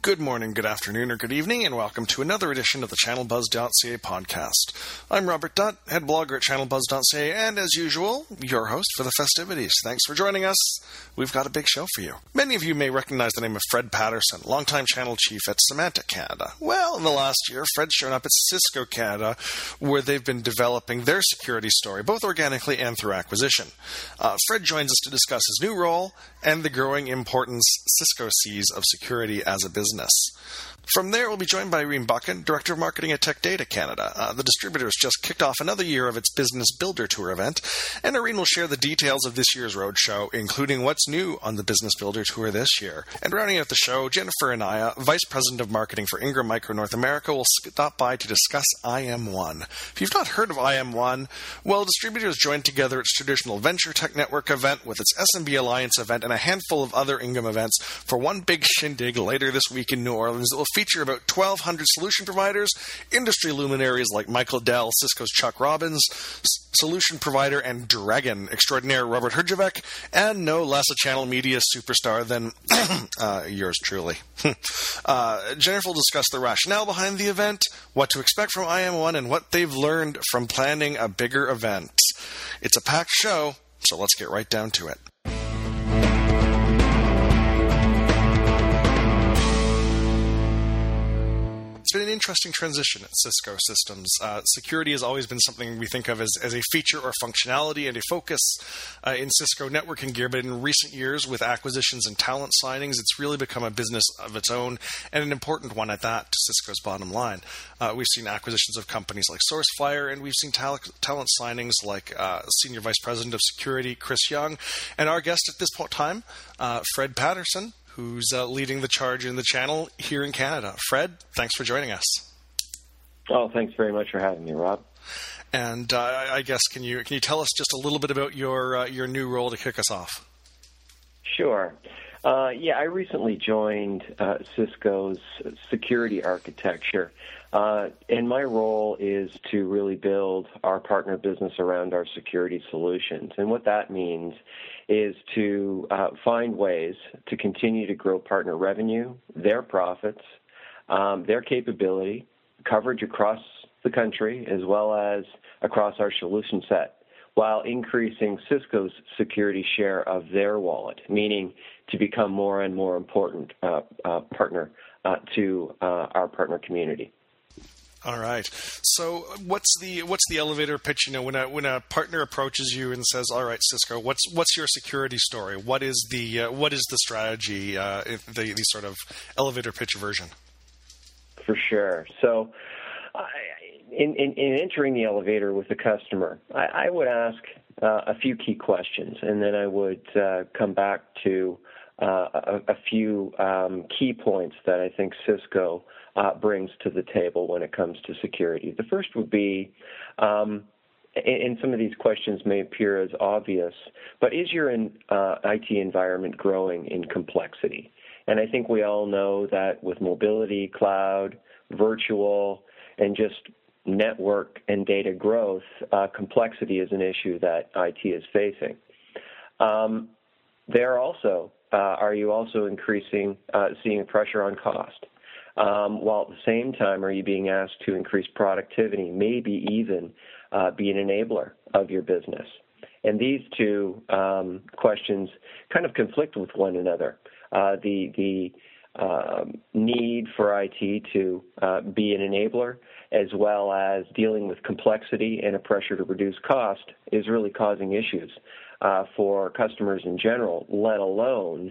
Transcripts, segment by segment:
Good morning, good afternoon, or good evening, and welcome to another edition of the ChannelBuzz.ca podcast. I'm Robert Dutt, head blogger at ChannelBuzz.ca, and as usual, your host for the festivities. Thanks for joining us. We've got a big show for you. Many of you may recognize the name of Fred Patterson, longtime channel chief at Symantec Canada. Well, in the last year, Fred's shown up at Cisco Canada, where they've been developing their security story, both organically and through acquisition. Fred joins us to discuss his new role and the growing importance Cisco sees of security as a business. From there, we'll be joined by Irene Buchan, Director of Marketing at Tech Data Canada. The distributor has just kicked off another year of its Business Builder Tour event, and Irene will share the details of this year's roadshow, including what's new on the Business Builder Tour this year. And rounding out the show, Jennifer Anaya, Vice President of Marketing for Ingram Micro North America, will stop by to discuss IM1. If you've not heard of IM1, well, distributors joined together its traditional Venture Tech Network event with its SMB Alliance event and a handful of other Ingram events for one big shindig later this week in New Orleans that will feature about 1,200 solution providers, industry luminaries like Michael Dell, Cisco's Chuck Robbins, solution provider and dragon extraordinaire Robert Herjavec, and no less a channel media superstar than yours truly. Jennifer will discuss the rationale behind the event, what to expect from IM1, and what they've learned from planning a bigger event. It's a packed show, so let's get right down to it. It's been an interesting transition at Cisco Systems. Security has always been something we think of as a feature or functionality and a focus in Cisco networking gear, but in recent years, with acquisitions and talent signings, it's really become a business of its own, and an important one at that, to Cisco's bottom line. We've seen acquisitions of companies like SourceFire, and we've seen talent signings like Senior Vice President of Security, Chris Young, and our guest at this time, Fred Patterson, who's leading the charge in the channel here in Canada. Fred, thanks for joining us. Oh, thanks very much for having me, Rob. And I guess can you tell us just a little bit about your new role to kick us off? Sure. I recently joined Cisco's security architecture, and my role is to really build our partner business around our security solutions. And what that means is to find ways to continue to grow partner revenue, their profits, their capability, coverage across the country, as well as across our solution set, while increasing Cisco's security share of their wallet, meaning to become more and more important partner to our partner community. All right. So, what's the elevator pitch? When a partner approaches you and says, "All right, Cisco, what's your security story? What is the strategy? The sort of elevator pitch version." For sure. So, in entering the elevator with the customer, I would ask a few key questions, and then I would come back to a few key points that I think Cisco brings to the table when it comes to security. The first would be, and some of these questions may appear as obvious, but is your IT environment growing in complexity? And I think we all know that with mobility, cloud, virtual, and just network and data growth, complexity is an issue that IT is facing. Are you also seeing pressure on cost? While at the same time, are you being asked to increase productivity, maybe even be an enabler of your business? And these two questions kind of conflict with one another. The need for IT to be an enabler, as well as dealing with complexity and a pressure to reduce cost, is really causing issues for customers in general, let alone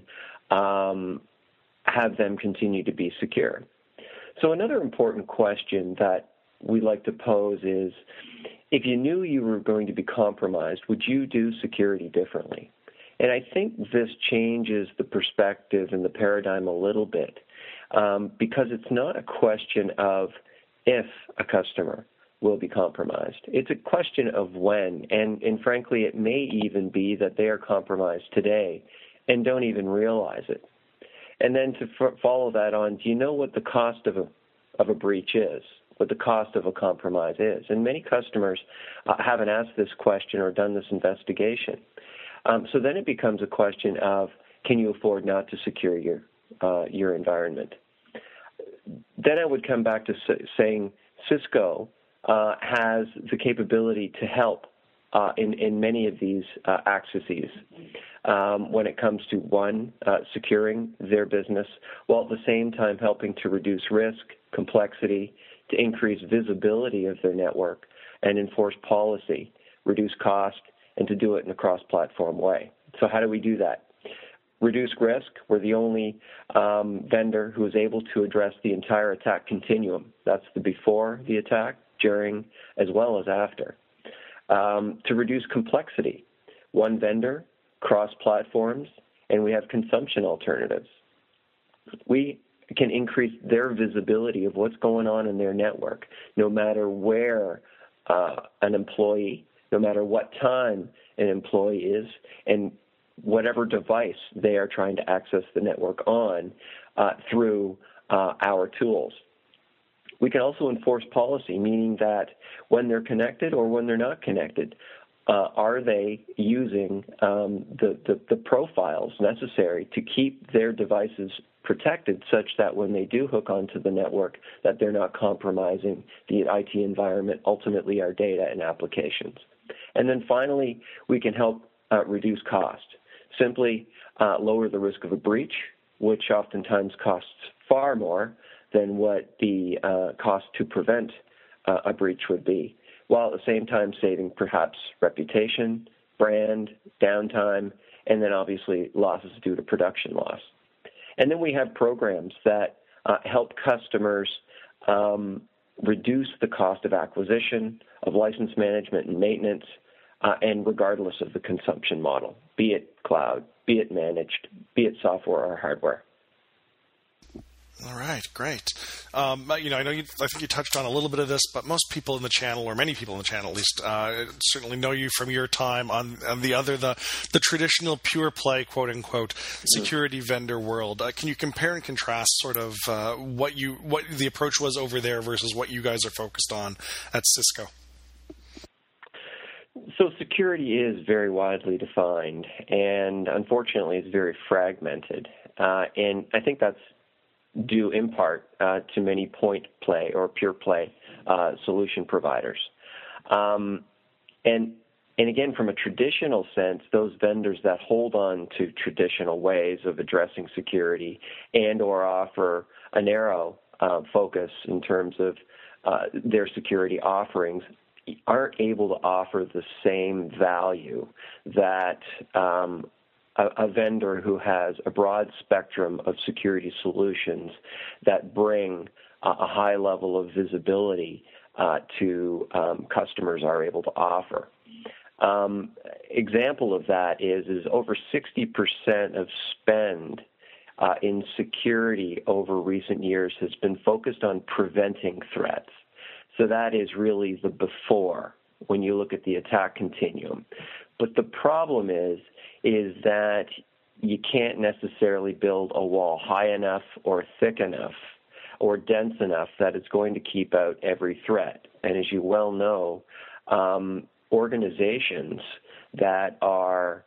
have them continue to be secure. So another important question that we like to pose is, if you knew you were going to be compromised, would you do security differently? And I think this changes the perspective and the paradigm a little bit, because it's not a question of if a customer will be compromised. It's a question of when, and frankly, it may even be that they are compromised today and don't even realize it. And then to follow that on, do you know what the cost of a breach is, what the cost of a compromise is? And many customers haven't asked this question or done this investigation. So then it becomes a question of, can you afford not to secure your environment? then I would come back to saying Cisco has the capability to help in many of these axes when it comes to, one, securing their business, while at the same time helping to reduce risk, complexity, to increase visibility of their network, and enforce policy, reduce cost, and to do it in a cross-platform way. So how do we do that? Reduce risk. We're the only vendor who is able to address the entire attack continuum. That's the before the attack, during, as well as after. To reduce complexity, one vendor, cross-platforms, and we have consumption alternatives. We can increase their visibility of what's going on in their network, no matter where an employee, no matter what time an employee is, and whatever device they are trying to access the network on through our tools. We can also enforce policy, meaning that when they're connected or when they're not connected, are they using the profiles necessary to keep their devices protected such that when they do hook onto the network, that they're not compromising the IT environment, ultimately our data and applications. And then finally, we can help reduce cost. Simply lower the risk of a breach, which oftentimes costs far more than what the cost to prevent a breach would be, while at the same time saving perhaps reputation, brand, downtime, and then obviously losses due to production loss. And then we have programs that help customers reduce the cost of acquisition, of license management and maintenance, and regardless of the consumption model, be it cloud, be it managed, be it software or hardware. All right, great. I know I think you touched on a little bit of this, but most people in the channel, or many people in the channel at least, certainly know you from your time on the traditional pure play, quote unquote, security vendor world. Can you compare and contrast sort of what the approach was over there versus what you guys are focused on at Cisco? So security is very widely defined, and unfortunately it's very fragmented. And I think that's due in part to many point play or pure play solution providers. And again, from a traditional sense, those vendors that hold on to traditional ways of addressing security and or offer a narrow focus in terms of their security offerings aren't able to offer the same value that a vendor who has a broad spectrum of security solutions that bring a high level of visibility to customers are able to offer. Example of that is over 60% of spend in security over recent years has been focused on preventing threats. So that is really the before when you look at the attack continuum. But the problem is that you can't necessarily build a wall high enough or thick enough or dense enough that it's going to keep out every threat. And as you well know, organizations that are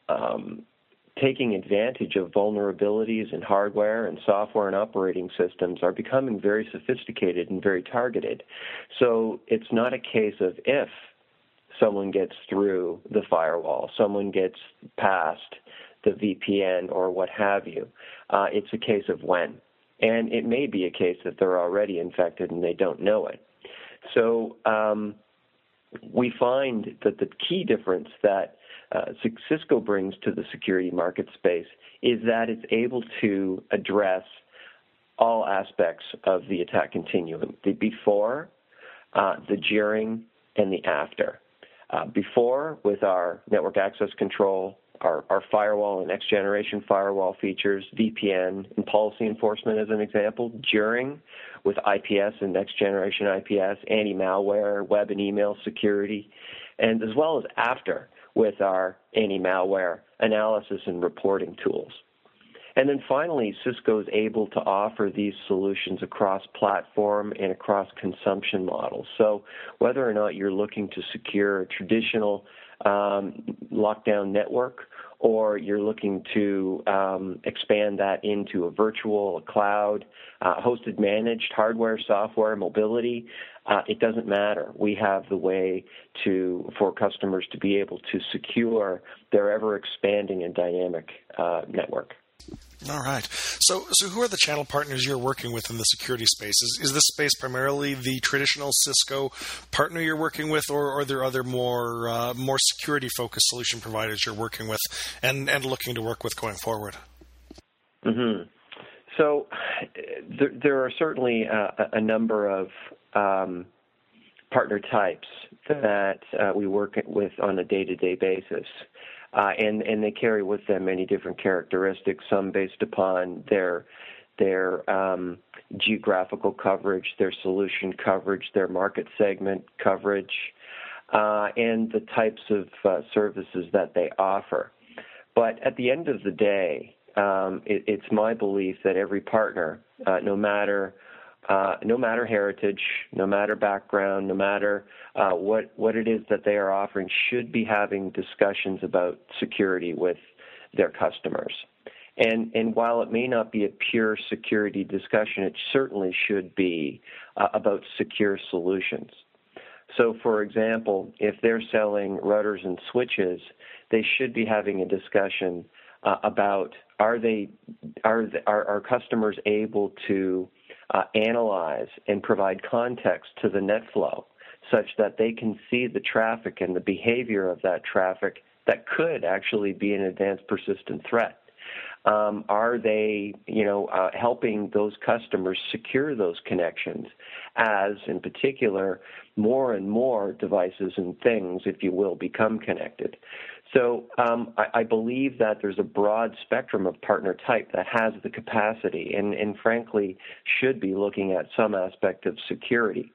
taking advantage of vulnerabilities in hardware and software and operating systems are becoming very sophisticated and very targeted. So it's not a case of if someone gets through the firewall, someone gets past the VPN or what have you. It's a case of when. And it may be a case that they're already infected and they don't know it. So we find that the key difference that Cisco brings to the security market space is that it's able to address all aspects of the attack continuum, the before, the during, and the after. Before, with our network access control, our firewall and next-generation firewall features, VPN and policy enforcement as an example. During, with IPS and next-generation IPS, anti-malware, web and email security, and as well as after, with our anti-malware analysis and reporting tools. And then finally, Cisco is able to offer these solutions across platform and across consumption models. So whether or not you're looking to secure a traditional lockdown network or you're looking to expand that into a virtual, a cloud, hosted, managed, hardware, software, mobility, it doesn't matter. We have the way for customers to be able to secure their ever-expanding and dynamic network. All right. So who are the channel partners you're working with in the security space? Is this space primarily the traditional Cisco partner you're working with, or are there other more security-focused solution providers you're working with and looking to work with going forward? Mm-hmm. So there are certainly a number of partner types that we work with on a day-to-day basis. And they carry with them many different characteristics, some based upon their geographical coverage, their solution coverage, their market segment coverage, and the types of services that they offer. But at the end of the day, it's my belief that every partner, no matter heritage, no matter background, no matter what it is that they are offering, should be having discussions about security with their customers. And while it may not be a pure security discussion, it certainly should be about secure solutions. So, for example, if they're selling routers and switches, they should be having a discussion about are customers able to analyze and provide context to the net flow such that they can see the traffic and the behavior of that traffic that could actually be an advanced persistent threat. Are they, helping those customers secure those connections as, in particular, more and more devices and things, if you will, become connected? So I believe that there's a broad spectrum of partner type that has the capacity and frankly, should be looking at some aspect of security.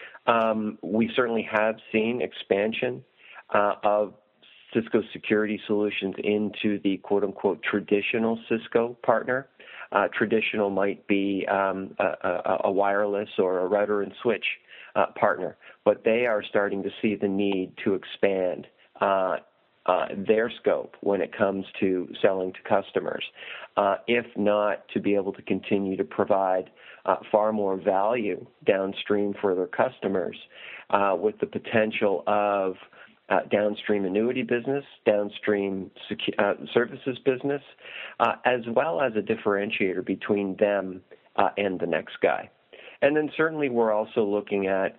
We certainly have seen expansion of Cisco security solutions into the quote-unquote traditional Cisco partner. Traditional might be a wireless or a router and switch partner, but they are starting to see the need to expand their scope when it comes to selling to customers, if not to be able to continue to provide far more value downstream for their customers with the potential of downstream annuity business, downstream services business, as well as a differentiator between them and the next guy. And then certainly we're also looking at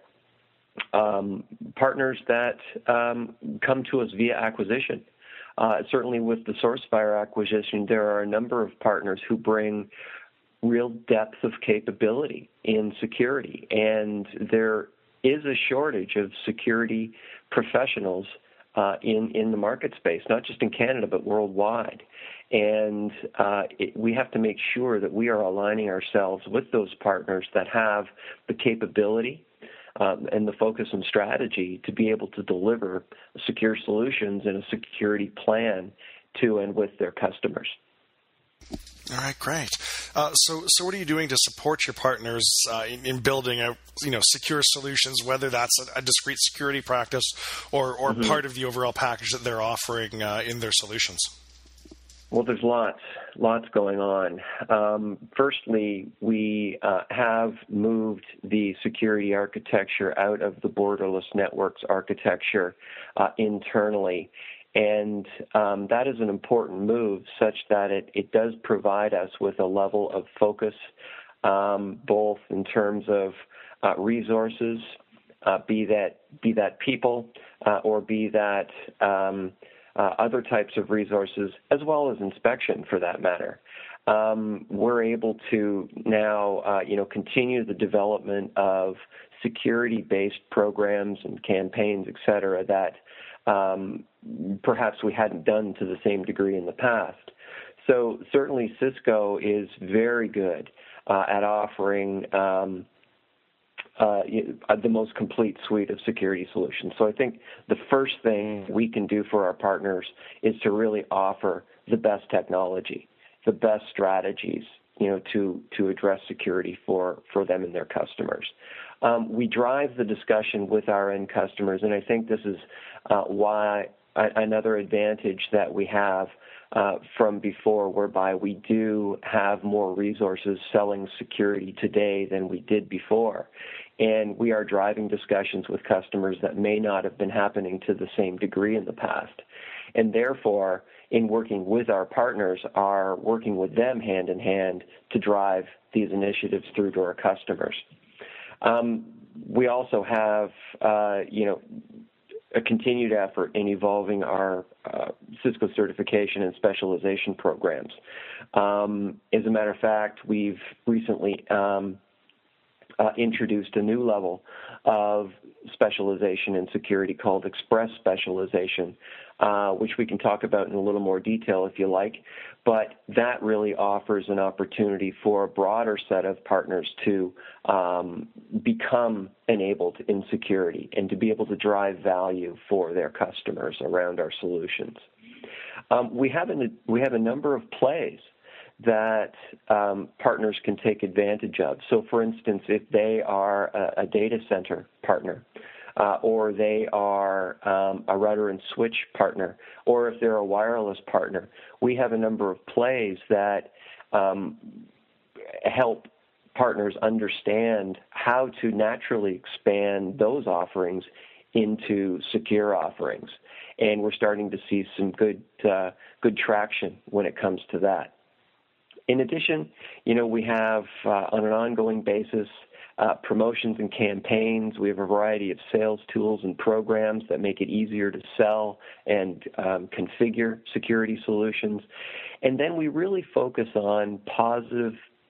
partners that come to us via acquisition. Certainly with the SourceFire acquisition, there are a number of partners who bring real depth of capability in security, and there is a shortage of security professionals in the market space, not just in Canada but worldwide. And we have to make sure that we are aligning ourselves with those partners that have the capability and the focus and strategy to be able to deliver secure solutions and a security plan to and with their customers. All right, great. So what are you doing to support your partners in building out, secure solutions, whether that's a discrete security practice or part of the overall package that they're offering in their solutions? Well, there's lots going on. Firstly, we have moved the security architecture out of the borderless networks architecture internally. And that is an important move such that it does provide us with a level of focus, both in terms of resources, be that people or be that other types of resources, as well as inspection for that matter. We're able to now, continue the development of security-based programs and campaigns, et cetera, that perhaps we hadn't done to the same degree in the past. So certainly Cisco is very good at offering the most complete suite of security solutions. So I think the first thing we can do for our partners is to really offer the best technology, the best strategies, to address security for them and their customers. We drive the discussion with our end customers, and I think this is why another advantage that we have from before, whereby we do have more resources selling security today than we did before. And we are driving discussions with customers that may not have been happening to the same degree in the past. And therefore, in working with our partners, are working with them hand in hand to drive these initiatives through to our customers. We also have, a continued effort in evolving our Cisco certification and specialization programs. As a matter of fact, we've recently introduced a new level of specialization in security called Express Specialization, which we can talk about in a little more detail if you like. But that really offers an opportunity for a broader set of partners to become enabled in security and to be able to drive value for their customers around our solutions. We have a number of plays that partners can take advantage of. So, for instance, if they are a data center partner, or they are a router and switch partner, or if they're a wireless partner, we have a number of plays that help partners understand how to naturally expand those offerings into secure offerings. And we're starting to see some good traction when it comes to that. In addition, we have on an ongoing basis promotions and campaigns. We have a variety of sales tools and programs that make it easier to sell and configure security solutions. And then we really focus on positive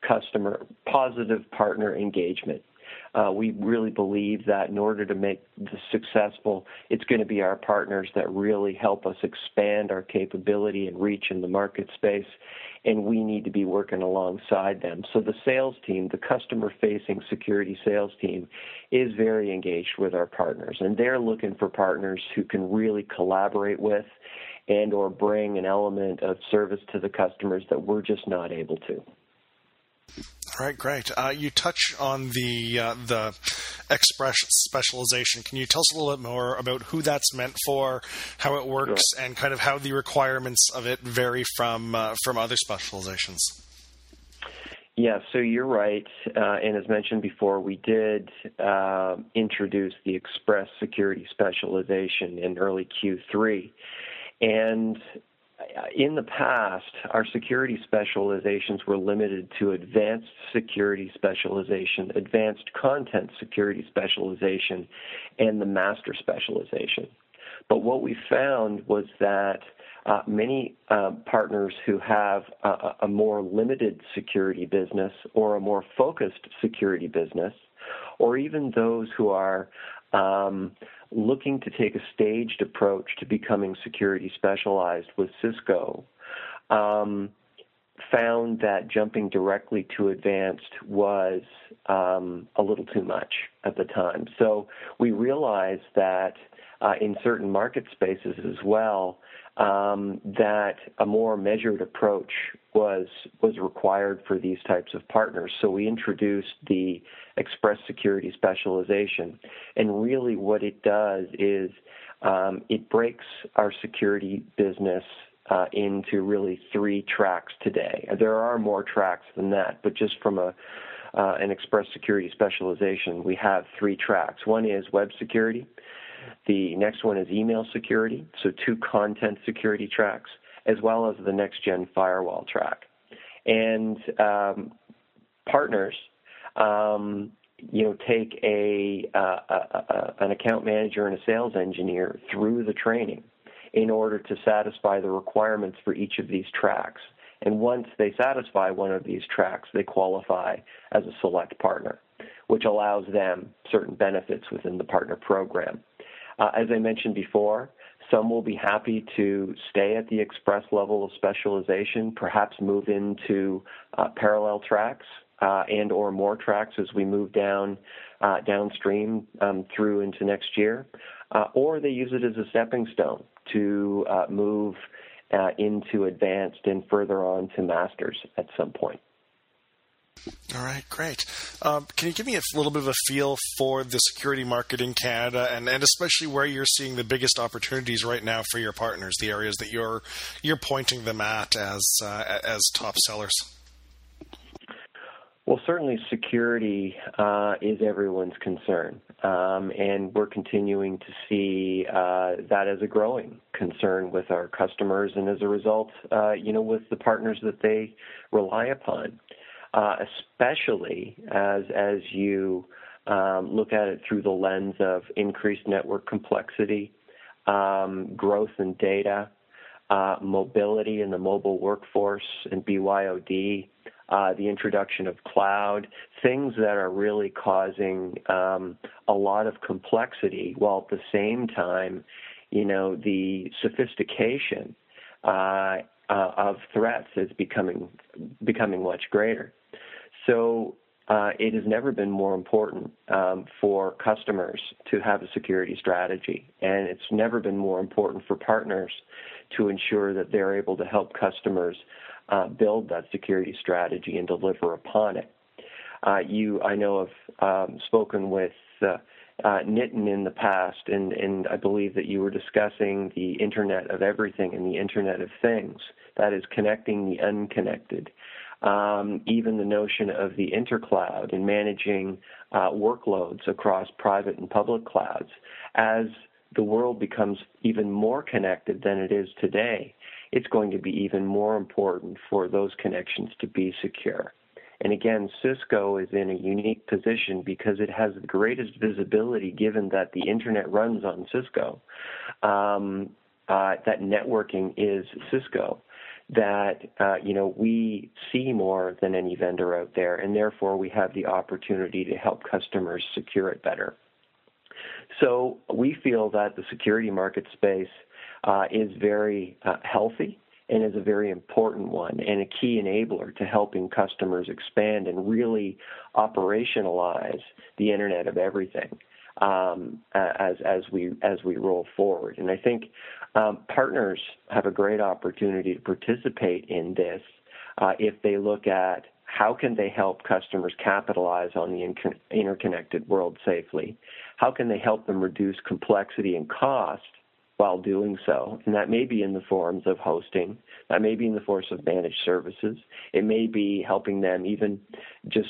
partner engagement. We really believe that in order to make this successful, it's going to be our partners that really help us expand our capability and reach in the market space, and we need to be working alongside them. So the sales team, the customer-facing security sales team, is very engaged with our partners, and they're looking for partners who can really collaborate with and or bring an element of service to the customers that we're just not able to. All right, great. You touch on the Express Specialization. Can you tell us a little bit more about who that's meant for, how it works, Sure. and kind of how the requirements of it vary from other specializations? Yeah, so you're right. And as mentioned before, we did introduce the Express Security Specialization in early Q3. And in the past, our security specializations were limited to advanced security specialization, advanced content security specialization, and the master specialization. But what we found was that many partners who have a more limited security business or a more focused security business, or even those who are looking to take a staged approach to becoming security specialized with Cisco, found that jumping directly to advanced was a little too much at the time. So we realized that in certain market spaces as well, that a more measured approach was required for these types of partners. So we introduced the Express Security Specialization, and really what it does is it breaks our security business into really 3 tracks today. There are more tracks than that, but just from an Express Security Specialization, we have 3 tracks. One is web security. The next one is email security, so 2 content security tracks, as well as the next-gen firewall track. And partners, take an account manager and a sales engineer through the training in order to satisfy the requirements for each of these tracks. And once they satisfy one of these tracks, they qualify as a select partner, which allows them certain benefits within the partner program. As I mentioned before, some will be happy to stay at the express level of specialization, perhaps move into parallel tracks and or more tracks as we move downstream through into next year, or they use it as a stepping stone to move into advanced and further on to masters at some point. All right, great. Can you give me a little bit of a feel for the security market in Canada, and especially where you're seeing the biggest opportunities right now for your partners, the areas that you're pointing them at as top sellers? Well, certainly security is everyone's concern, and we're continuing to see that as a growing concern with our customers, and as a result, with the partners that they rely upon, especially as you look at it through the lens of increased network complexity, growth in data, mobility in the mobile workforce and BYOD, the introduction of cloud, things that are really causing a lot of complexity, while at the same time, the sophistication of threats is becoming much greater. So it has never been more important for customers to have a security strategy, and it's never been more important for partners to ensure that they're able to help customers build that security strategy and deliver upon it. I know have spoken with Nitin in the past, and I believe that you were discussing the Internet of Everything and the Internet of Things. That is connecting the unconnected. Even the notion of the intercloud and managing workloads across private and public clouds. As the world becomes even more connected than it is today, it's going to be even more important for those connections to be secure. And again, Cisco is in a unique position because it has the greatest visibility, given that the Internet runs on Cisco, that networking is Cisco, that we see more than any vendor out there, and therefore we have the opportunity to help customers secure it better. So we feel that the security market space is very healthy and is a very important one and a key enabler to helping customers expand and really operationalize the Internet of Everything as we roll forward. And I think partners have a great opportunity to participate in this if they look at how can they help customers capitalize on the interconnected world safely? How can they help them reduce complexity and cost while doing so? And that may be in the forms of hosting. That may be in the forms of managed services. It may be helping them even just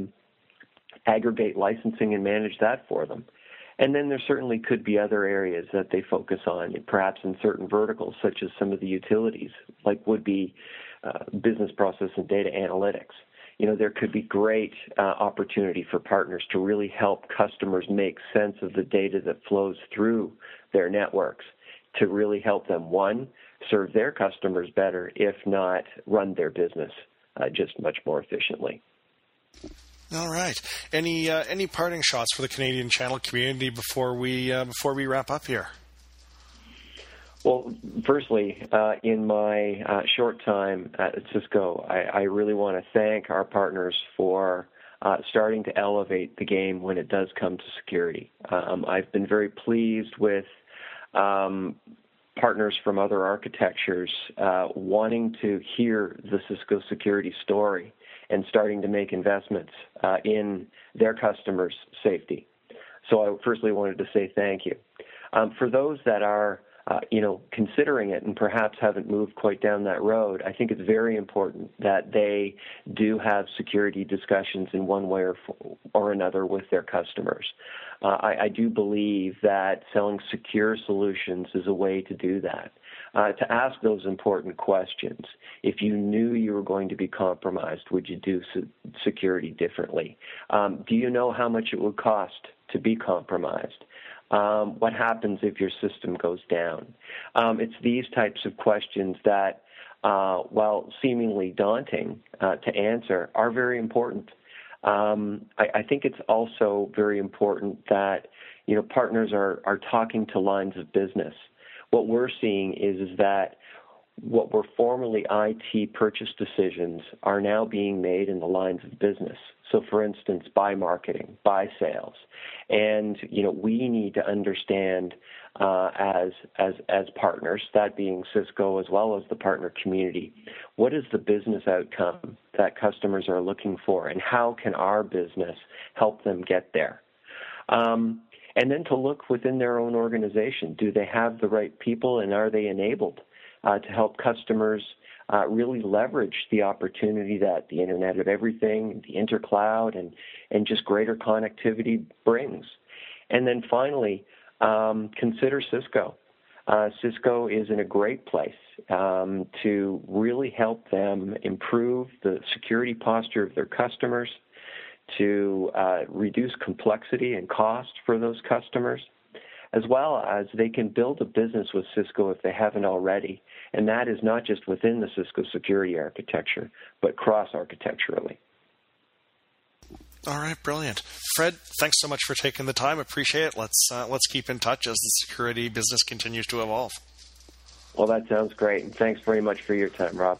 aggregate licensing and manage that for them. And then there certainly could be other areas that they focus on, perhaps in certain verticals, such as some of the utilities, like would be business process and data analytics. There could be great opportunity for partners to really help customers make sense of the data that flows through their networks, to really help them, one, serve their customers better, if not run their business just much more efficiently. All right. Any parting shots for the Canadian channel community before we wrap up here? Well, firstly, in my short time at Cisco, I really want to thank our partners for starting to elevate the game when it does come to security. I've been very pleased with partners from other architectures wanting to hear the Cisco security story and starting to make investments in their customers' safety. So I firstly wanted to say thank you. For those that are considering it and perhaps haven't moved quite down that road, I think it's very important that they do have security discussions in one way or another with their customers. I do believe that selling secure solutions is a way to do that, to ask those important questions. If you knew you were going to be compromised, would you do security differently? Do you know how much it would cost to be compromised? What happens if your system goes down? It's these types of questions that, while seemingly daunting to answer, are very important. I think it's also very important that partners are talking to lines of business. What we're seeing is that what were formerly IT purchase decisions are now being made in the lines of business. So, for instance, by marketing, by sales, and we need to understand as partners, that being Cisco as well as the partner community, what is the business outcome that customers are looking for, and how can our business help them get there? And then to look within their own organization. Do they have the right people, and are they enabled to help customers really leverage the opportunity that the Internet of Everything, the intercloud, and just greater connectivity brings? And then finally, consider Cisco. Cisco is in a great place to really help them improve the security posture of their customers, to reduce complexity and cost for those customers, as well as they can build a business with Cisco if they haven't already. And that is not just within the Cisco security architecture, but cross-architecturally. All right, brilliant. Fred, thanks so much for taking the time. Appreciate it. Let's keep in touch as the security business continues to evolve. Well, that sounds great. And thanks very much for your time, Rob.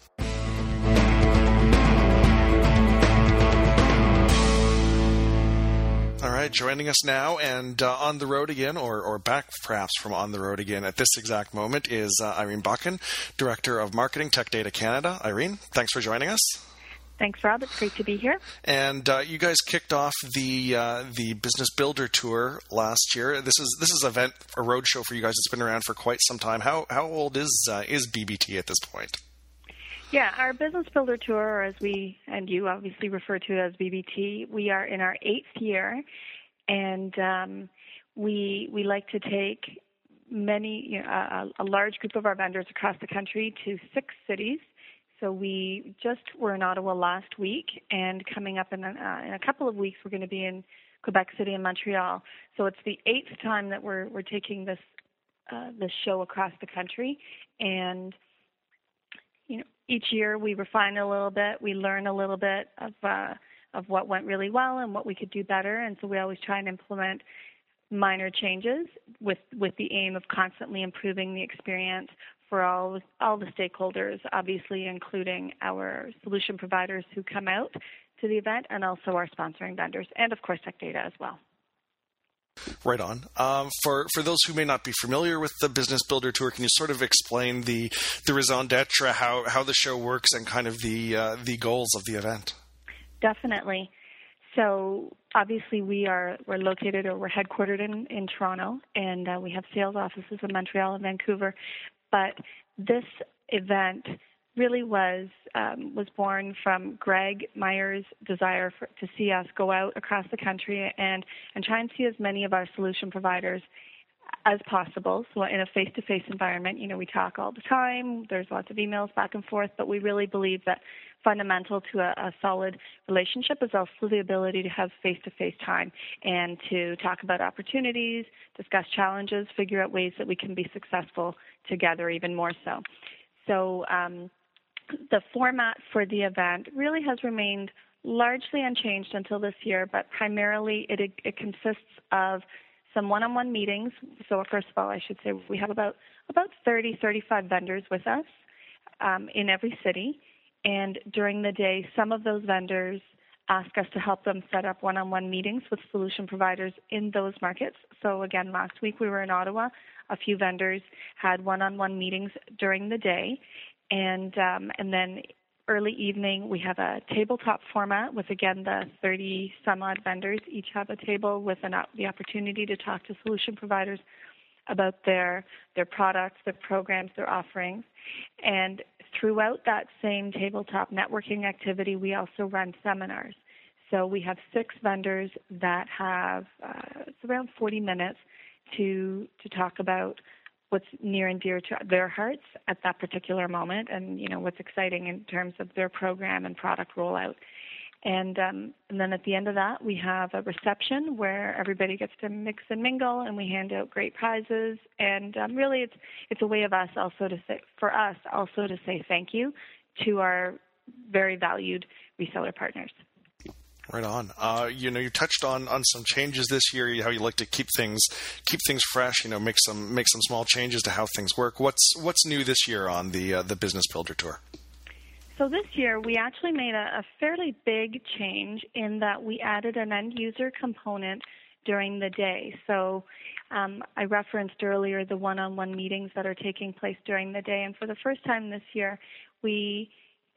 All right, joining us now and on the road again, or back perhaps from on the road again at this exact moment, is Irene Buchan, Director of Marketing, Tech Data Canada. Irene, thanks for joining us. Thanks, Rob. It's great to be here. And you guys kicked off the Business Builder Tour last year. This is a roadshow for you guys that's been around for quite some time. How old is BBT at this point? Yeah, our Business Builder Tour, or as we and you obviously refer to it as BBT, we are in our 8th year, and we like to take a large group of our vendors across the country to 6 cities. So we just were in Ottawa last week, and coming up in a couple of weeks, we're going to be in Quebec City and Montreal. So it's the 8th time that we're taking this show across the country, and each year we refine a little bit, we learn a little bit of what went really well and what we could do better, and so we always try and implement minor changes with the aim of constantly improving the experience for all the stakeholders, obviously including our solution providers who come out to the event, and also our sponsoring vendors, and of course Tech Data as well. Right on. For those who may not be familiar with the Business Builder Tour, can you sort of explain the raison d'etre, how the show works, and kind of the goals of the event? Definitely. So obviously we're located, or we're headquartered in Toronto, and we have sales offices in Montreal and Vancouver. But this event really was born from Greg Meyer's desire to see us go out across the country and try and see as many of our solution providers as possible. So in a face-to-face environment, we talk all the time. There's lots of emails back and forth, but we really believe that fundamental to a solid relationship is also the ability to have face-to-face time and to talk about opportunities, discuss challenges, figure out ways that we can be successful together even more so. So the format for the event really has remained largely unchanged until this year, but primarily it consists of some one-on-one meetings. So first of all, I should say we have about 30, 35 vendors with us in every city. And during the day, some of those vendors ask us to help them set up one-on-one meetings with solution providers in those markets. So again, last week we were in Ottawa. A few vendors had one-on-one meetings during the day. And then early evening, we have a tabletop format with, again, the 30-some-odd vendors. Each have a table with the opportunity to talk to solution providers about their products, their programs, their offerings. And throughout that same tabletop networking activity, we also run seminars. So we have 6 vendors that have it's around 40 minutes to talk about what's near and dear to their hearts at that particular moment, and what's exciting in terms of their program and product rollout. And then at the end of that, we have a reception where everybody gets to mix and mingle, and we hand out great prizes. And really, it's a way of us also to say thank you to our very valued reseller partners. Right on. You touched on some changes this year. How you like to keep things fresh. Make some small changes to how things work. What's new this year on the Business Builder Tour? So this year we actually made a fairly big change in that we added an end user component during the day. So I referenced earlier the one-on-one meetings that are taking place during the day, and for the first time this year, we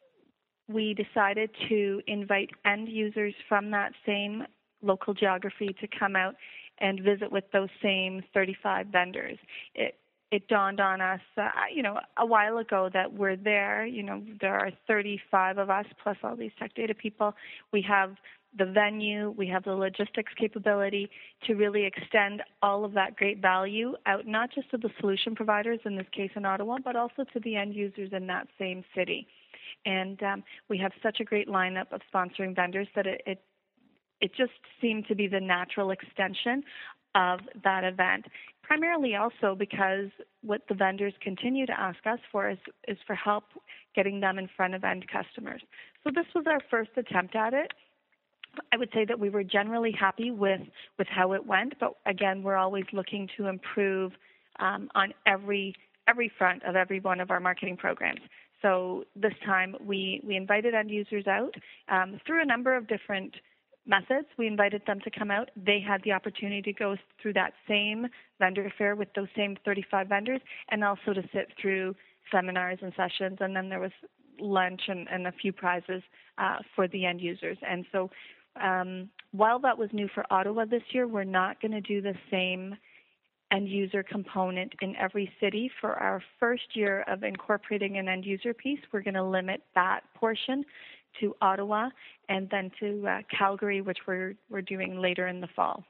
decided to invite end users from that same local geography to come out and visit with those same 35 vendors. It dawned on us, a while ago that we're there. There are 35 of us plus all these tech data people. We have the venue, we have the logistics capability to really extend all of that great value out, not just to the solution providers, in this case in Ottawa, but also to the end users in that same city. And we have such a great lineup of sponsoring vendors that it just seemed to be the natural extension of that event. Primarily also because what the vendors continue to ask us for is for help getting them in front of end customers. So this was our first attempt at it. I would say that we were generally happy with how it went, but again, we're always looking to improve on every front of every one of our marketing programs. So this time we invited end users out through a number of different methods. We invited them to come out. They had the opportunity to go through that same vendor fair with those same 35 vendors, and also to sit through seminars and sessions, and then there was lunch and a few prizes for the end users. And so while that was new for Ottawa this year, we're not going to do the same end user component in every city. For our first year of incorporating an end user piece, we're going to limit that portion to Ottawa and then to Calgary, which we're doing later in the fall.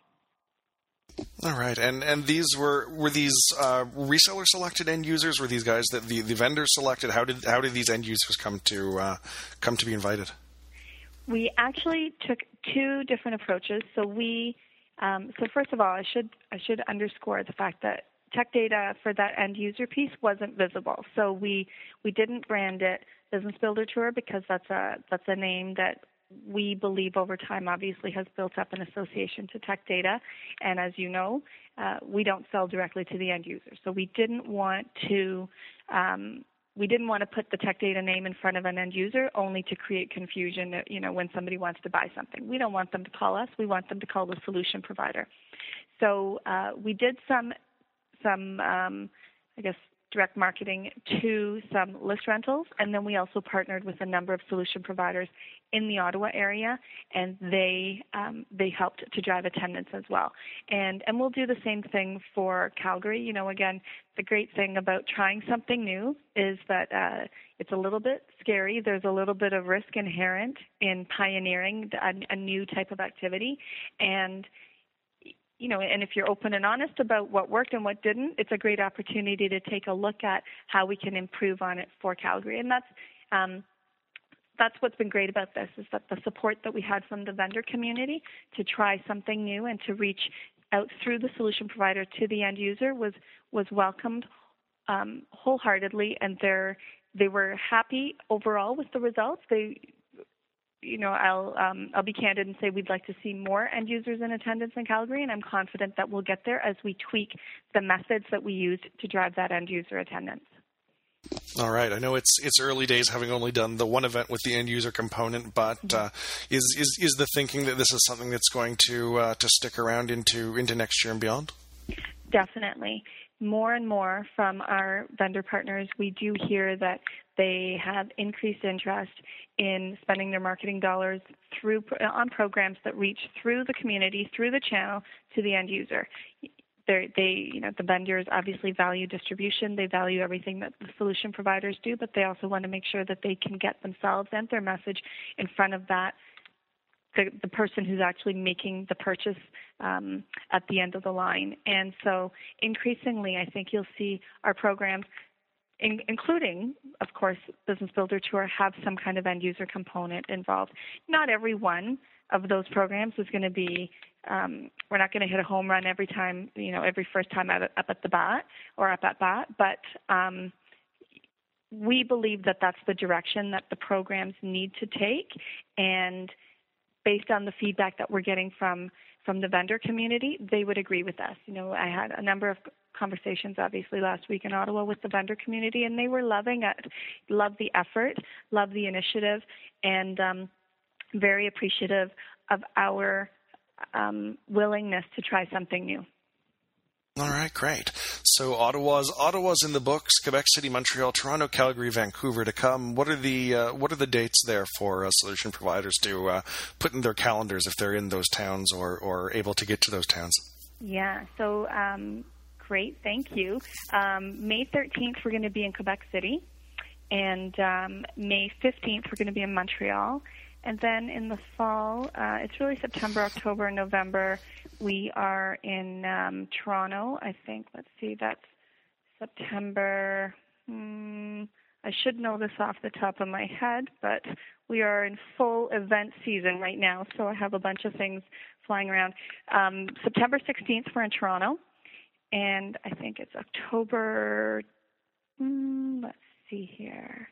All right, and these were these reseller selected end users? Were these guys that the vendors selected? How did these end users come to be invited? We actually took two different approaches. So so first of all, I should underscore the fact that tech data for that end user piece wasn't visible. So we didn't brand it Business Builder Tour because that's a name that we believe over time obviously has built up an association to tech data. And as you know, we don't sell directly to the end user. So we didn't want to put the tech data name in front of an end user only to create confusion, when somebody wants to buy something. We don't want them to call us. We want them to call the solution provider. So we did some direct marketing to some list rentals, and then we also partnered with a number of solution providers in the Ottawa area, and they helped to drive attendance as well. And we'll do the same thing for Calgary. Again, the great thing about trying something new is that it's a little bit scary. There's a little bit of risk inherent in pioneering a new type of activity, and and if you're open and honest about what worked and what didn't, it's a great opportunity to take a look at how we can improve on it for Calgary. And that's what's been great about this, is that the support that we had from the vendor community to try something new and to reach out through the solution provider to the end user was welcomed wholeheartedly, and they were happy overall with the results. I'll be candid and say we'd like to see more end users in attendance in Calgary, and I'm confident that we'll get there as we tweak the methods that we used to drive that end user attendance. All right. I know it's early days, having only done the one event with the end user component, but is the thinking that this is something that's going to stick around into next year and beyond? Definitely. More and more from our vendor partners, we do hear that they have increased interest in spending their marketing dollars on programs that reach through the community, through the channel, to the end user. The vendors obviously value distribution. They value everything that the solution providers do, but they also want to make sure that they can get themselves and their message in front of the person who's actually making the purchase at the end of the line. And so increasingly, I think you'll see our programs, including, of course, Business Builder Tour, have some kind of end user component involved. Not every one of those programs is going to be, we're not going to hit a home run every time, every first time up at the bat or up at bat, but we believe that that's the direction that the programs need to take. And based on the feedback that we're getting from the vendor community, they would agree with us. I had a number of conversations, obviously, last week in Ottawa with the vendor community, and they were loving it, loved the effort, loved the initiative, and very appreciative of our willingness to try something new. All right, great. So Ottawa's in the books. Quebec City, Montreal, Toronto, Calgary, Vancouver to come. What are the dates there for solution providers to put in their calendars if they're in those towns or able to get to those towns? Yeah. So great, thank you. May 13th we're going to be in Quebec City, and May 15th we're going to be in Montreal. And then in the fall, it's really September, October, November, we are in Toronto. I think, that's September. I should know this off the top of my head, but we are in full event season right now, so I have a bunch of things flying around. September 16th, we're in Toronto, and I think it's October, let's see here.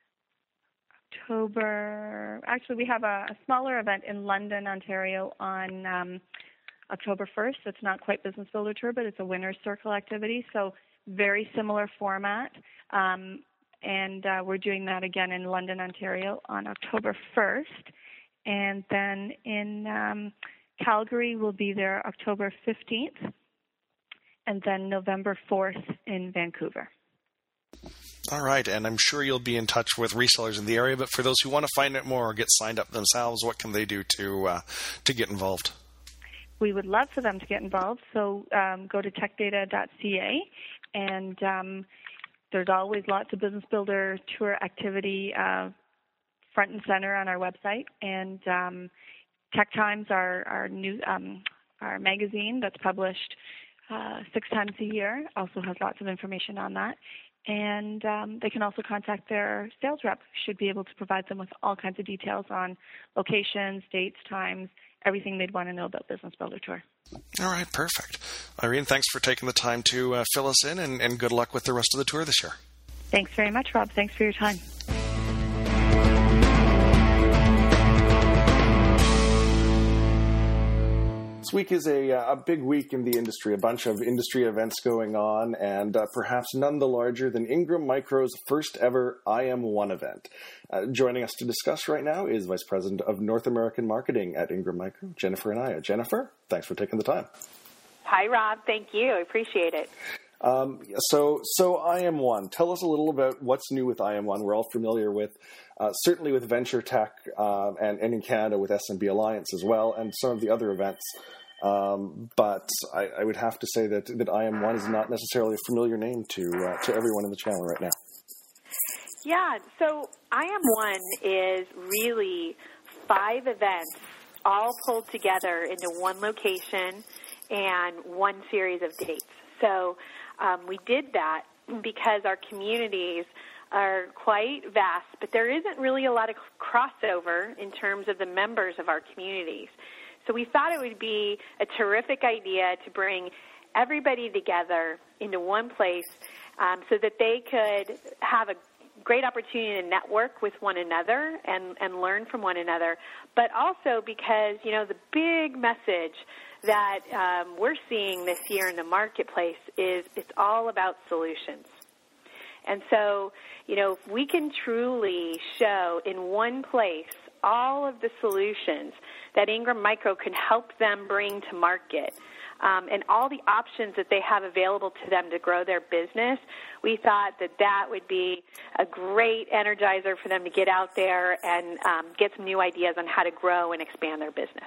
Actually, we have a smaller event in London, Ontario on October 1st. It's not quite Business Builder Tour, but it's a winner's circle activity, so very similar format. And we're doing that again in London, Ontario on October 1st. And then in Calgary, we'll be there October 15th, and then November 4th in Vancouver. All right, and I'm sure you'll be in touch with resellers in the area, but for those who want to find out more or get signed up themselves, what can they do to get involved? We would love for them to get involved, so go to techdata.ca, and there's always lots of Business Builder Tour activity front and center on our website, and Tech Times, our magazine that's published 6 times a year, also has lots of information on that. And they can also contact their sales rep, should be able to provide them with all kinds of details on locations, dates, times, everything they'd want to know about Business Builder Tour. All right, perfect. Irene, thanks for taking the time to fill us in, and good luck with the rest of the tour this year. Thanks very much, Rob. Thanks for your time. This week is a big week in the industry, a bunch of industry events going on, and perhaps none the larger than Ingram Micro's first ever IM1 event. Joining us to discuss right now is Vice President of North American Marketing at Ingram Micro, Jennifer Anaya. Jennifer, thanks for taking the time. Hi, Rob. Thank you. I appreciate it. So IM1, tell us a little about what's new with IM1. We're all familiar with, certainly with Venture Tech, and in Canada with SMB Alliance as well, and some of the other events. But I would have to say that IM1 is not necessarily a familiar name to everyone in the channel right now. Yeah, so IM1 is really 5 events all pulled together into one location and one series of dates. So we did that because our communities are quite vast, but there isn't really a lot of crossover in terms of the members of our communities. So we thought it would be a terrific idea to bring everybody together into one place so that they could have a great opportunity to network with one another and learn from one another, but also because, the big message that we're seeing this year in the marketplace is it's all about solutions. And so, if we can truly show in one place all of the solutions that Ingram Micro can help them bring to market, and all the options that they have available to them to grow their business, we thought that would be a great energizer for them to get out there and get some new ideas on how to grow and expand their business.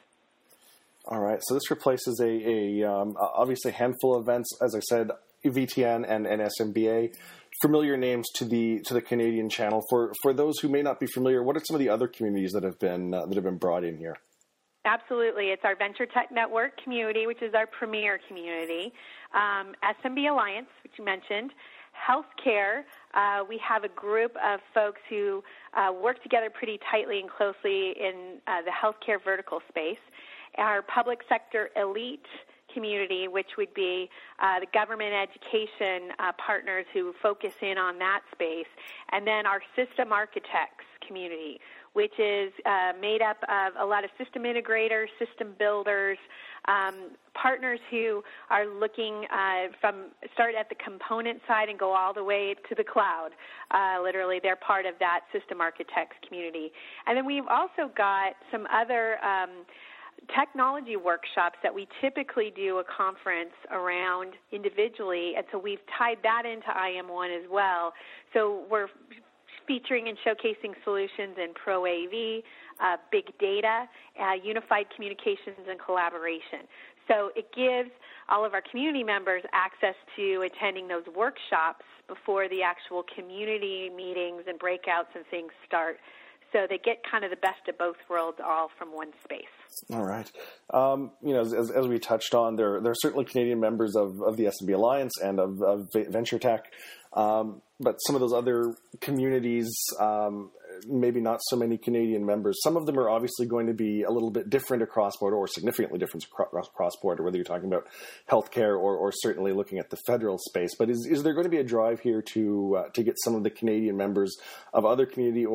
All right, so this replaces obviously a handful of events, as I said, VTN and SMBA. Familiar names to the Canadian channel. For those who may not be familiar, what are some of the other communities that have been brought in here? Absolutely. It's our Venture Tech Network community, which is our premier community. SMB Alliance, which you mentioned. Healthcare, we have a group of folks who work together pretty tightly and closely in the healthcare vertical space. Our public sector elite community, which would be the government education partners who focus in on that space, and then our system architects community, which is made up of a lot of system integrators, system builders, partners who are looking start at the component side and go all the way to the cloud. Literally, they're part of that system architects community. And then we've also got some other technology workshops that we typically do a conference around individually, and so we've tied that into IM1 as well. So we're featuring and showcasing solutions in Pro AV, big data, unified communications, and collaboration. So it gives all of our community members access to attending those workshops before the actual community meetings and breakouts and things start. So they get kind of the best of both worlds all from one space. All right. As we touched on, there are certainly Canadian members of the SMB Alliance and of Venture Tech, but some of those other communities, maybe not so many Canadian members. Some of them are obviously going to be a little bit different across border, or significantly different across border, whether you're talking about healthcare or certainly looking at the federal space. But is there going to be a drive here to get some of the Canadian members of other communities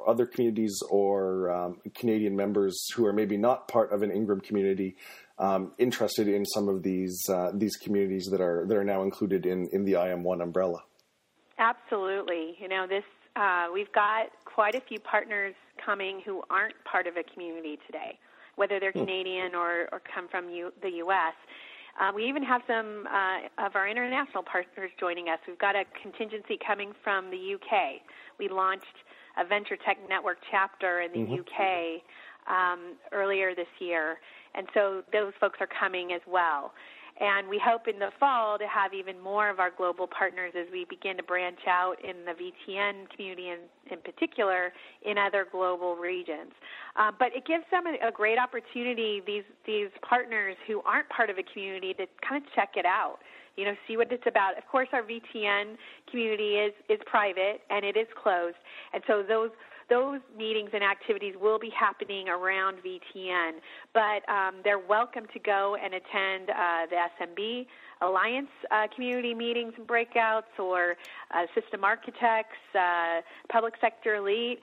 or Canadian members who are maybe not part of an Ingram community interested in some of these communities that are now included in the IM1 umbrella? Absolutely. We've got quite a few partners coming who aren't part of a community today, whether they're Canadian or come from the U.S. We even have some of our international partners joining us. We've got a contingency coming from the U.K. We launched a Venture Tech Network chapter in the U.K. Earlier this year, and so those folks are coming as well. And we hope in the fall to have even more of our global partners as we begin to branch out in the VTN community in particular in other global regions. But it gives them a great opportunity, these partners who aren't part of a community, to kind of check it out, see what it's about. Of course, our VTN community is private and it is closed, and so those meetings and activities will be happening around VTN, but they're welcome to go and attend the SMB Alliance community meetings and breakouts, or system architects, public sector elite.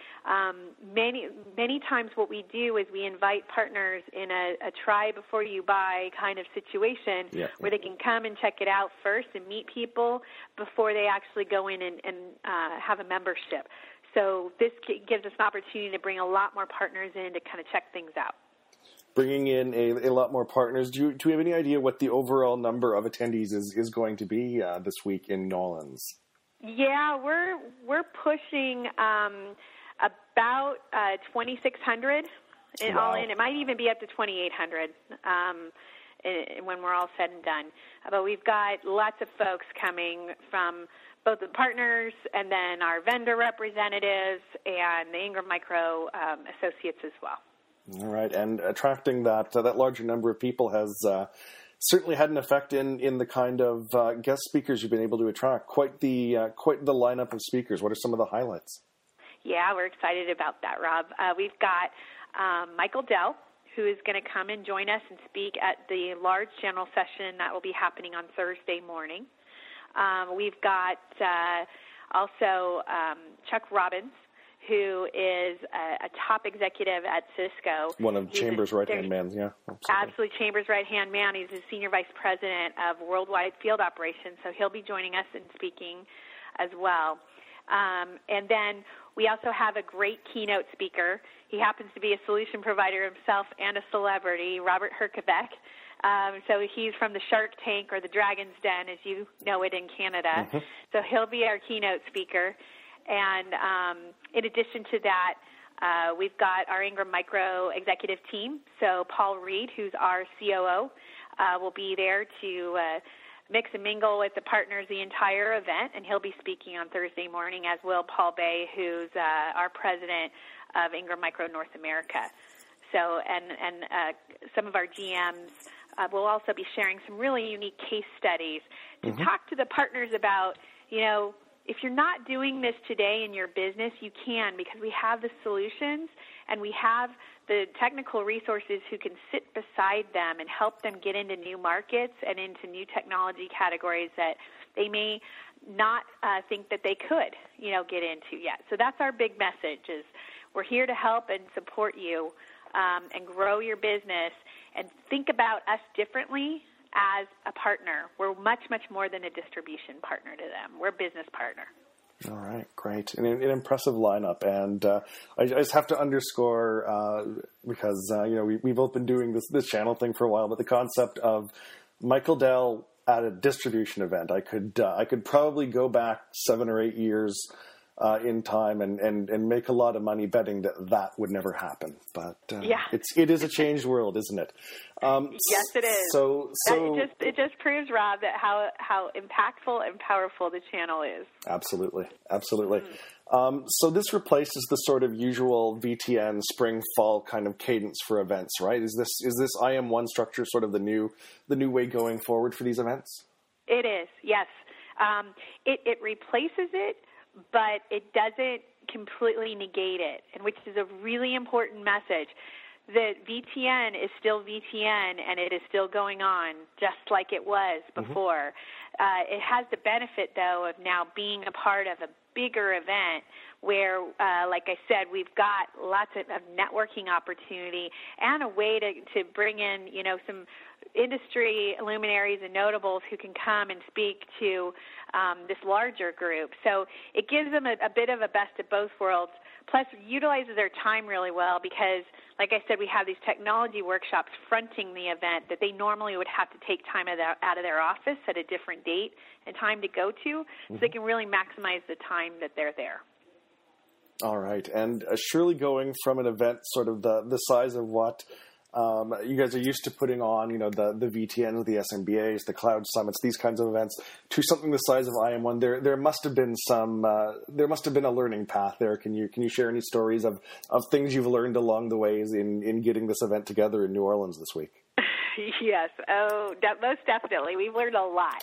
Many times what we do is we invite partners in a try before you buy kind of situation where they can come and check it out first and meet people before they actually go in and have a membership. So this gives us an opportunity to bring a lot more partners in to kind of check things out. Bringing in a lot more partners. Do we have any idea what the overall number of attendees is going to be this week in New Orleans? Yeah, we're pushing about 2,600 all in. It might even be up to 2,800 when we're all said and done. But we've got lots of folks coming from both the partners and then our vendor representatives and the Ingram Micro associates as well. All right, and attracting that larger number of people has certainly had an effect in the kind of guest speakers you've been able to attract. Quite the lineup of speakers. What are some of the highlights? Yeah, we're excited about that, Rob. We've got Michael Dell, who is going to come and join us and speak at the large general session that will be happening on Thursday morning. We've got also Chuck Robbins, who is a top executive at Cisco. One of Chambers' right-hand man, yeah. Absolutely, Chambers' right-hand man. He's the Senior Vice President of Worldwide Field Operations, so he'll be joining us and speaking as well. And then we also have a great keynote speaker. He happens to be a solution provider himself and a celebrity, Robert Herkebeck. So he's from the Shark Tank, or the Dragon's Den, as you know it in Canada. So he'll be our keynote speaker. And in addition to that, we've got our Ingram Micro executive team. So Paul Reed, who's our COO, will be there to mix and mingle with the partners the entire event, and he'll be speaking on Thursday morning, as will Paul Bay, who's our president of Ingram Micro North America. So, and some of our GMs will also be sharing some really unique case studies to talk to the partners about, if you're not doing this today in your business, you can, because we have the solutions and we have the technical resources who can sit beside them and help them get into new markets and into new technology categories that they may not think that they could, get into yet. So that's our big message is we're here to help and support you and grow your business and think about us differently as a partner. We're much, much more than a distribution partner to them. We're a business partner. All right, great. An impressive lineup. And I just have to underscore, because, we've both been doing this channel thing for a while, but the concept of Michael Dell at a distribution event, I could probably go back 7 or 8 years in time and make a lot of money betting that would never happen. But it is a changed world, isn't it? Yes, it is. So it just proves, Rob, that how impactful and powerful the channel is. Absolutely. So this replaces the sort of usual VTN spring fall kind of cadence for events, right? Is this IM1 structure sort of the new way going forward for these events? It is, yes. It replaces it, but it doesn't completely negate it, and which is a really important message. The VTN is still VTN, and it is still going on just like it was before. It has the benefit, though, of now being a part of a bigger event where, like I said, we've got lots of networking opportunity and a way to bring in, some industry luminaries and notables who can come and speak to this larger group. So it gives them a bit of a best of both worlds, plus utilizes their time really well because, like I said, we have these technology workshops fronting the event that they normally would have to take time out of their office at a different date and time to go to, so they can really maximize the time that they're there. All right. And surely going from an event sort of the size of what you guys are used to putting on, the VTNs, the SMBAs, the cloud summits, these kinds of events, to something the size of IM1, there must have been there must have been a learning path there. Can you share any stories of things you've learned along the ways in getting this event together in New Orleans this week? Yes. Oh, most definitely. We've learned a lot.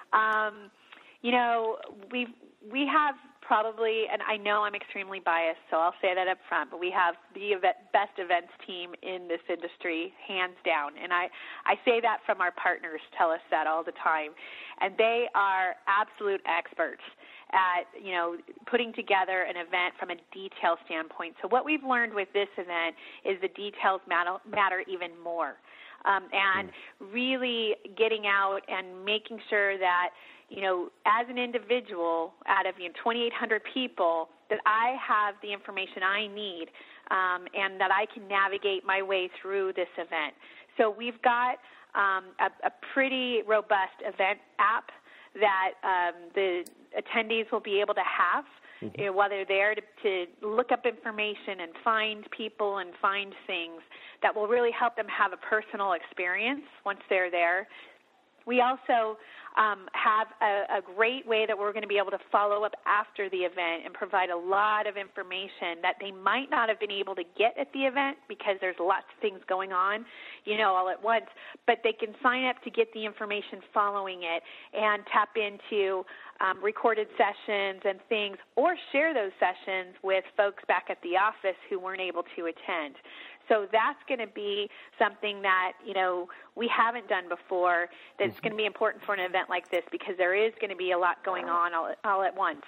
We have probably, and I know I'm extremely biased, so I'll say that up front, but we have the best events team in this industry, hands down. And I say that from our partners tell us that all the time. And they are absolute experts at, putting together an event from a detail standpoint. So what we've learned with this event is the details matter even more. And really getting out and making sure that, as an individual out of 2,800 people, that I have the information I need and that I can navigate my way through this event. So we've got a pretty robust event app that the attendees will be able to have while they're there to look up information and find people and find things that will really help them have a personal experience once they're there. We also have a great way that we're going to be able to follow up after the event and provide a lot of information that they might not have been able to get at the event because there's lots of things going on, all at once. But they can sign up to get the information following it and tap into recorded sessions and things, or share those sessions with folks back at the office who weren't able to attend. So that's going to be something that, we haven't done before that's going to be important for an event like this because there is going to be a lot going on all at once.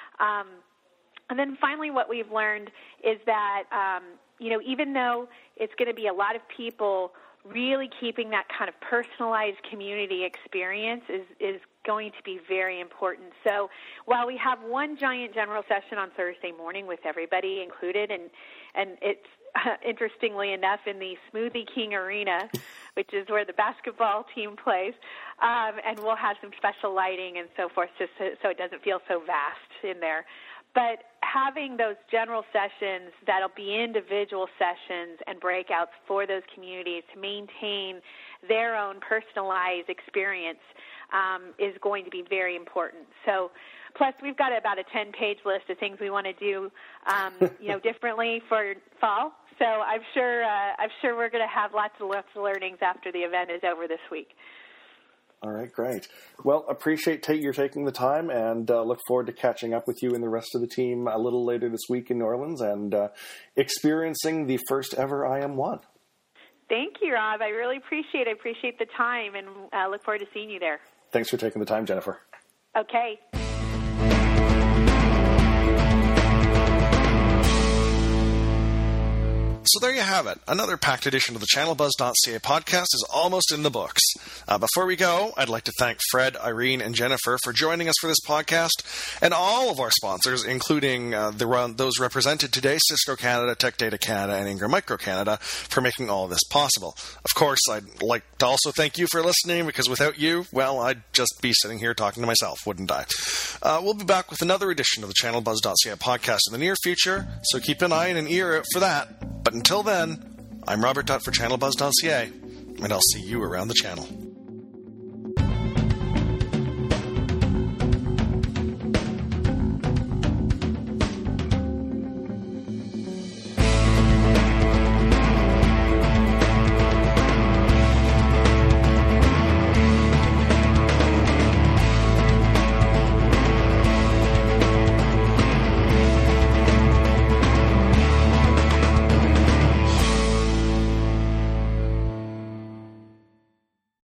And then finally what we've learned is that, even though it's going to be a lot of people, really keeping that kind of personalized community experience is going to be very important. So while we have one giant general session on Thursday morning with everybody included, and it's interestingly enough in the Smoothie King Arena, which is where the basketball team plays, and we'll have some special lighting and so forth just so it doesn't feel so vast in there. But having those general sessions that'll be individual sessions and breakouts for those communities to maintain their own personalized experience is going to be very important. So, plus we've got about a 10-page list of things we want to do, differently for fall. So I'm sure we're going to have lots of learnings after the event is over this week. All right, great. Well, appreciate your taking the time, and look forward to catching up with you and the rest of the team a little later this week in New Orleans and experiencing the first ever IM1. Thank you, Rob. I really appreciate the time, and look forward to seeing you there. Thanks for taking the time, Jennifer. Okay. So there you have it. Another packed edition of the ChannelBuzz.ca podcast is almost in the books. Before we go, I'd like to thank Fred, Irene, and Jennifer for joining us for this podcast, and all of our sponsors, including those represented today, Cisco Canada, Tech Data Canada, and Ingram Micro Canada, for making all of this possible. Of course, I'd like to also thank you for listening, because without you, well, I'd just be sitting here talking to myself, wouldn't I? We'll be back with another edition of the ChannelBuzz.ca podcast in the near future, so keep an eye and an ear out for that. But until then, I'm Robert Dutt for ChannelBuzz.ca, and I'll see you around the channel.